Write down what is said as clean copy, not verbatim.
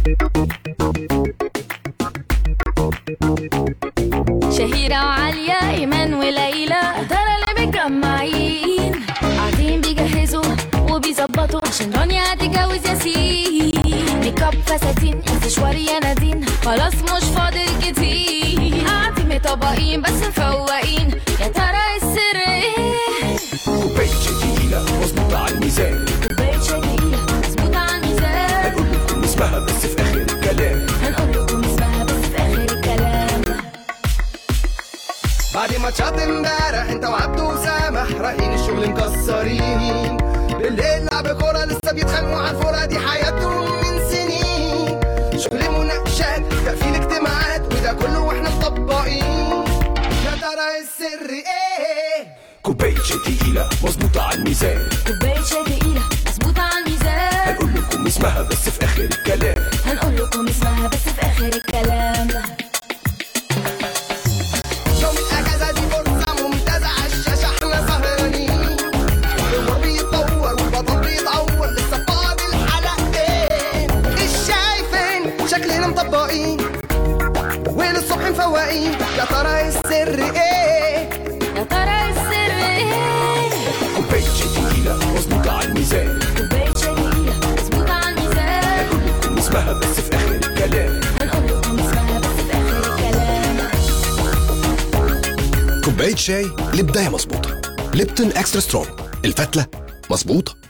شهيرة وعالية، إيمان وليلى، ترى اللي متجمعين قاعدين بيجهزوا وبيظبطوا عشان رانيا هتتجوز ياسين. ميك اب فساتين استشوار يا نادين، خلاص مش فاضل كتير. قاعدين مطبقين بس مفوقين، يا ترى السر ايه؟ كوباية شاي تقيلة مظبوطة على الميزان، كوباية شاي تقيلة مظبوطة على الميزان. هنقول لكم اسمها بس في آخر الكلام، هنقول لكم اسمها بس في آخر الكلام. بعد ماتشات امبارح انت وعبد وسامح رايحين الشغل مكسرين، بالليل لعب كورة لسه بيتخانقوا على الفورة، دي حياتهم من سنين. شغل مناقشات تقفيل اجتماعات وده كله واحنا مطبقين، يا ترى السر ايه؟ كوباية شاي تقيلة مظبوطة على الميزان، كوباية شاي تقيلة مظبوطة على الميزان. هنقول لكم اسمها بس في آخر الكلام، هنقول لكم اسمها بس في آخر الكلام. يوم الأجازة دي فرصة ممتازة عالشاشة احنا سهرانين، الحوار بيتطور والبطل بيتعور لسه فاضل حلقتين. الشاي فين؟ شكلنا مطبقين وللصبح مفوقين، يا ترى السر ايه؟ يا ترى السر ايه؟ كوباية شاي تقيلة مظبوطة على الميزان، كوباية شاي تقيلة مظبوطة على الميزان. هنقول لكم اسمها بس في آخر الكلام، هنقول لكم اسمها بس في آخر الكلام. كوباية شاي لبداية مظبوطة. ليبتون اكسترا سترونج، الفتلة مظبوطة.